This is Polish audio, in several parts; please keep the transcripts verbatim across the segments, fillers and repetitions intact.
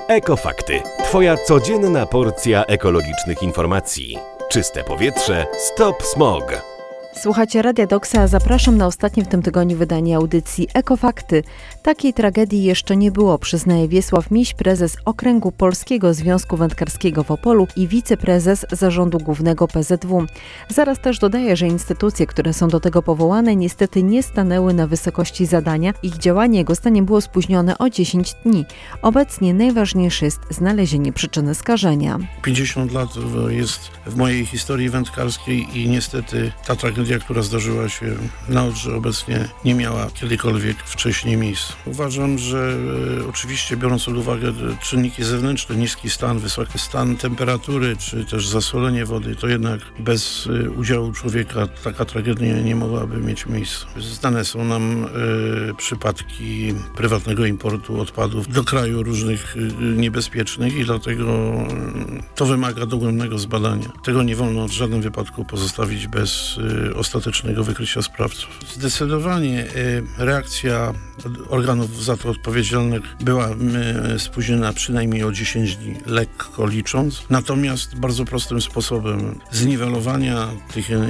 Ekofakty. Twoja codzienna porcja ekologicznych informacji. Czyste powietrze, stop smog. Słuchacie Radia Doksa, zapraszam na ostatnie w tym tygodniu wydanie audycji Ekofakty. Takiej tragedii jeszcze nie było, przyznaje Wiesław Miś, prezes Okręgu Polskiego Związku Wędkarskiego w Opolu i wiceprezes Zarządu Głównego P Z W. Zaraz też dodaje, że instytucje, które są do tego powołane, niestety nie stanęły na wysokości zadania. Ich działanie jego zdaniem było spóźnione o dziesięć dni. Obecnie najważniejsze jest znalezienie przyczyny skażenia. pięćdziesiąt lat jest w mojej historii wędkarskiej i niestety ta tragedia, która zdarzyła się na Odrze, obecnie nie miała kiedykolwiek wcześniej miejsca. Uważam, że e, oczywiście biorąc pod uwagę czynniki zewnętrzne, niski stan, wysoki stan temperatury, czy też zasolenie wody, to jednak bez e, udziału człowieka taka tragedia nie mogłaby mieć miejsca. Znane są nam e, przypadki prywatnego importu odpadów do kraju różnych e, niebezpiecznych i dlatego e, to wymaga dogłębnego zbadania. Tego nie wolno w żadnym wypadku pozostawić bez e, ostatecznego wykrycia sprawców. Zdecydowanie e, reakcja organów za to odpowiedzialnych była e, spóźniona przynajmniej o dziesięć dni, lekko licząc. Natomiast bardzo prostym sposobem zniwelowania tych e,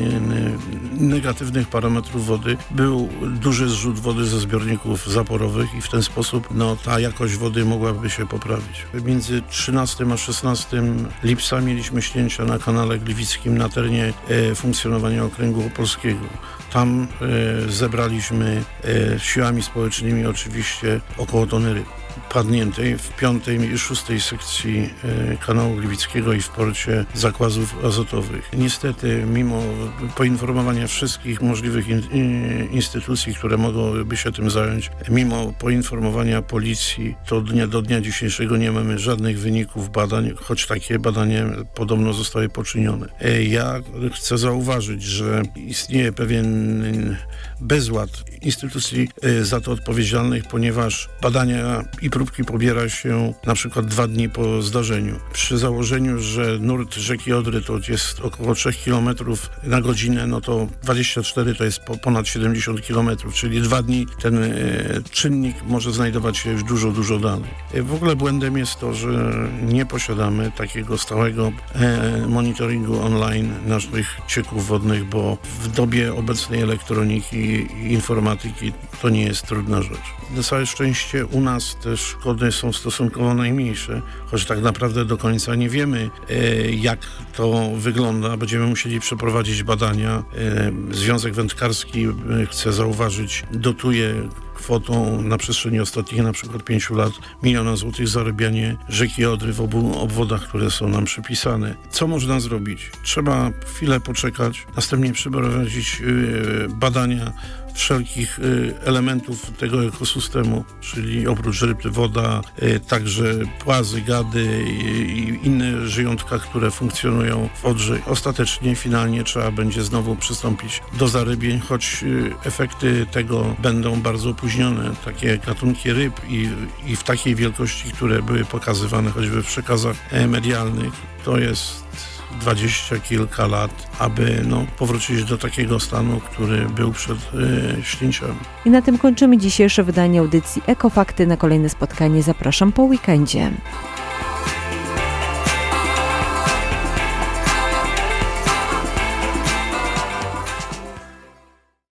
negatywnych parametrów wody był duży zrzut wody ze zbiorników zaporowych i w ten sposób no, ta jakość wody mogłaby się poprawić. Między trzynastym a szesnastym lipca mieliśmy śnięcia na kanale Gliwickim na terenie e, funkcjonowania Okręgu Polskiego. Tam e, zebraliśmy e, siłami społecznymi oczywiście około tony ryb padniętej w piątej i szóstej sekcji e, kanału Gliwickiego i w porcie zakładów azotowych. Niestety, mimo poinformowania wszystkich możliwych in, in, instytucji, które mogłyby się tym zająć, mimo poinformowania policji, to dnia do dnia dzisiejszego nie mamy żadnych wyników badań, choć takie badania podobno zostały poczynione. E, ja chcę zauważyć, że istnieje pewien bezład instytucji e, za to odpowiedzialnych, ponieważ badania i próbki pobiera się na przykład dwa dni po zdarzeniu. Przy założeniu, że nurt rzeki Odry to jest około trzy kilometry na godzinę, no to dwadzieścia cztery to jest po, ponad siedemdziesiąt kilometrów, czyli dwa dni ten e, czynnik może znajdować się już dużo, dużo dalej. E, w ogóle błędem jest to, że nie posiadamy takiego stałego e, monitoringu online naszych cieków wodnych, bo w dobie obecnej elektroniki i informatyki to nie jest trudna rzecz. Na całe szczęście u nas te szkody są stosunkowo najmniejsze, choć tak naprawdę do końca nie wiemy, e, jak to wygląda. Będziemy musieli przeprowadzić badania. E, Związek Wędkarski, e, chcę zauważyć, dotuje kwotą na przestrzeni ostatnich na przykład pięciu lat miliona złotych zarabianie rzeki Odry w obu obwodach, które są nam przypisane. Co można zrobić? Trzeba chwilę poczekać, następnie przeprowadzić yy, badania wszelkich y, elementów tego ekosystemu, czyli oprócz ryb, woda, y, także płazy, gady i, i inne żyjątka, które funkcjonują w Odrze. Ostatecznie, finalnie trzeba będzie znowu przystąpić do zarybień, choć y, efekty tego będą bardzo opóźnione. Takie gatunki ryb i, i w takiej wielkości, które były pokazywane choćby w przekazach e, medialnych, to jest dwadzieścia kilka lat, aby no, powrócić do takiego stanu, który był przed y, śnięciami. I na tym kończymy dzisiejsze wydanie audycji Ekofakty. Na kolejne spotkanie zapraszam po weekendzie.